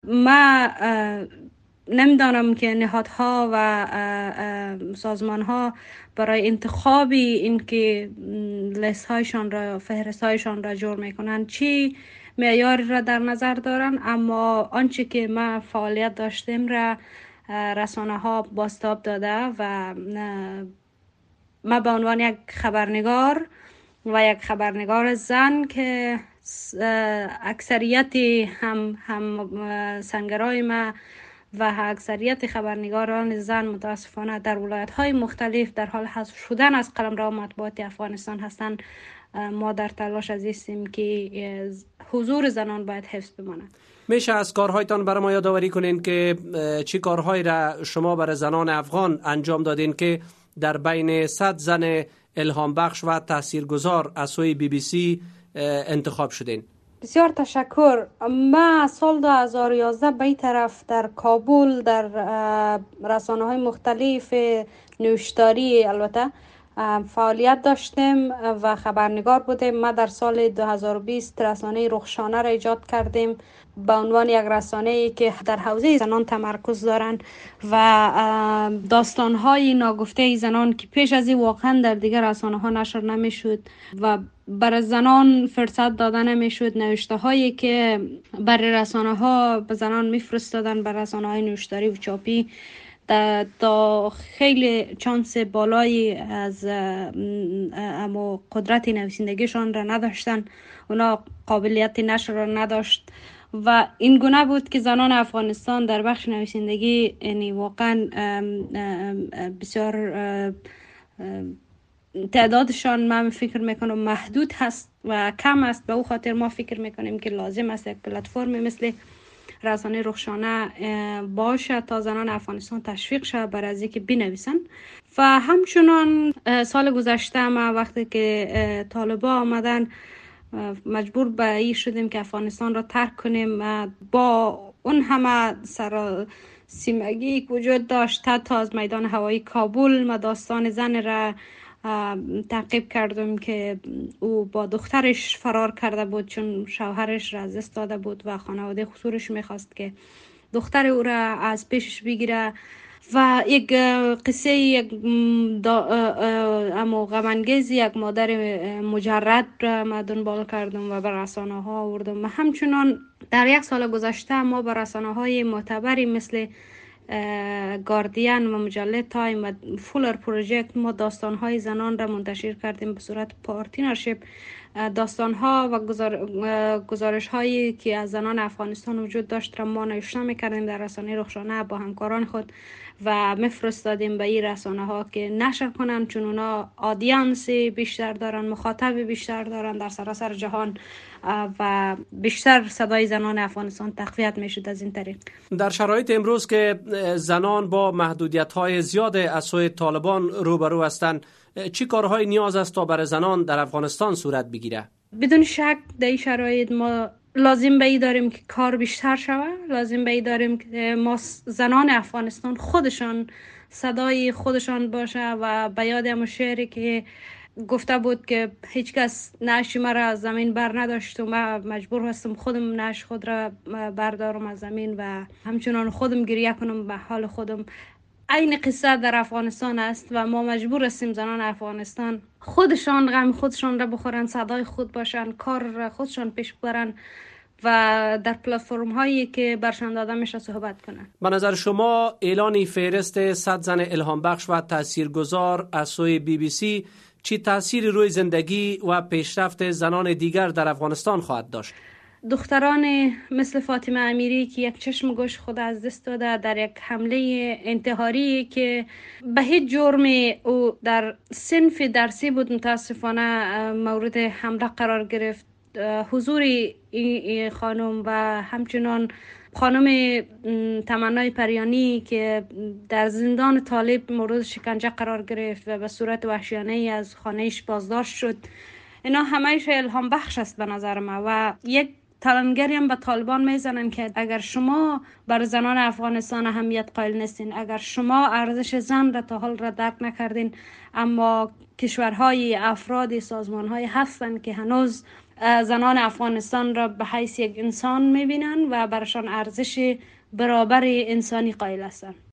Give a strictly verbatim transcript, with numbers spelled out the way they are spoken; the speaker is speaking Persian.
ما نمیدانم که نهادها و سازمانها برای انتخاب این که لیست هایشان را، فهرست هایشان را جور میکنن چی معیار را در نظر دارن، اما آنچه که ما فعالیت داشتیم را رسانه ها بازتاب داده و ما به عنوان یک خبرنگار و یک خبرنگار زن که اکثریت هم هم سنگرای ما و اکثریت خبرنگاران زن متاسفانه در ولایت‌های مختلف در حال حذف شدن از قلمرو مطبوعات افغانستان هستند، ما در تلاش هستیم که حضور زنان باید حفظ بماند. میشه از کارهایتان برای ما یادآوری کنین که چی کارهایی را شما برای زنان افغان انجام دادین که در بین صد زن الهام بخش و تاثیرگذار از سوی بی بی سی انتخاب شدین؟ بسیار تشکر. ما سال دو هزار و یازده به این طرف در کابل در رسانه‌های مختلف نوشتاری البته فعالیت داشتیم و خبرنگار بودیم. ما در سال دو هزار و بیست رسانه رخشانه را ایجاد کردیم به عنوان یک رسانه‌ای که در حوزه زنان تمرکز دارند و داستان‌های ناگفته زنان که پیش از این واقعا در دیگر رسانه‌ها نشر نمی‌شد و برای زنان فرصت داده نمی‌شد، نوشته‌هایی که برای رسانه‌ها به زنان می‌فرستادن، برای رسانه‌های نوشتاری و چاپی تا خیلی چانس بالایی از اما قدرت نویسندگیشان را نداشتن، اونا قابلیت نشر را نداشت و این گونه بود که زنان افغانستان در بخش نویسندگی یعنی واقعا بسیار تعدادشان من فکر میکنم محدود هست و کم است. به او خاطر ما فکر میکنیم که لازم است یک پلتفرم مثل رسانه رخشانه باشه تا زنان افغانستان تشویق شود برای از اینکه بنویسن. و همچنان سال گذشته ما وقتی که طالبان آمدن مجبور به این شدیم که افغانستان را ترک کنیم. با اون همه سر سیمگی که وجود داشت تا از میدان هوایی کابل ما داستان زن را تعقیب کردم که او با دخترش فرار کرده بود چون شوهرش را از دست داده بود و خانواده خسورش میخواست که دختر او را از پیشش بگیره و یک قصه یک اما غم‌انگیز یک مادر مجرد را ما دنبال کردم و به رسانه ها آوردم. و همچنان در یک سال گذشته ما به رسانه های معتبری مثل گاردین و مجله تایم و فولر پروژکت ما داستان های زنان را منتشر کردیم به صورت پارتنرشیپ. داستان ها و گزارش هایی که از زنان افغانستان وجود داشت را ما نشر می‌کردیم در رسانه رخشانه با همکاران خود و میفرستادیم به این رسانه ها که نشر کنن چون اونا آدینس بیشتر دارن، مخاطب بیشتر دارن در سراسر جهان و بیشتر صدای زنان افغانستان تقویت میشد از این طریق. در شرایط امروز که زنان با محدودیت‌های زیاد از سوی طالبان روبرو هستند، چی کارهای نیاز است تا برای زنان در افغانستان صورت بگیره؟ بدون شک در این شرایط ما لازم به این داریم که کار بیشتر شود، لازم به این داریم که ما زنان افغانستان خودشان صدای خودشان باشه و به یاد همون شعری که گفته بود که هیچ کس نعش مرا از زمین بر نداشت و من مجبور هستم خودم نعش خود را بردارم از زمین و همچنان خودم گریه کنم به حال خودم. این قصه در افغانستان است و ما مجبور هستیم زنان افغانستان خودشان غم خودشان را بخورن، صدای خود باشن، کار را خودشان پیش برن و در پلتفرم هایی که برشان داده میشه صحبت کنن. به نظر شما اعلان فهرست صد زن الهام بخش و تاثیرگذار از سوی بی بی سی چی تأثیری روی زندگی و پیشرفت زنان دیگر در افغانستان خواهد داشت؟ دختران مثل فاطمه امیری که یک چشم گوش خود از دست داده در یک حمله انتحاری که به هیچ جرم او در صنف درسی بود متاسفانه مورد حمله قرار گرفت، حضور این خانم و همچنان خانم تمنای پریانی که در زندان طالب مورد شکنجه قرار گرفت و به صورت وحشیانه از خانهش بازداشت شد، اینا همه‌اش الهام بخش است به نظر ما. و یک تلنگری هم به طالبان میزنن که اگر شما بر زنان افغانستان اهمیت قائل نیستین، اگر شما ارزش زن را تا حال را درک نکردین، اما کشورهای افراد سازمانهای هستن که هنوز زنان افغانستان را به حیث یک انسان میبینن و برشان ارزش برابر انسانی قائل هستند.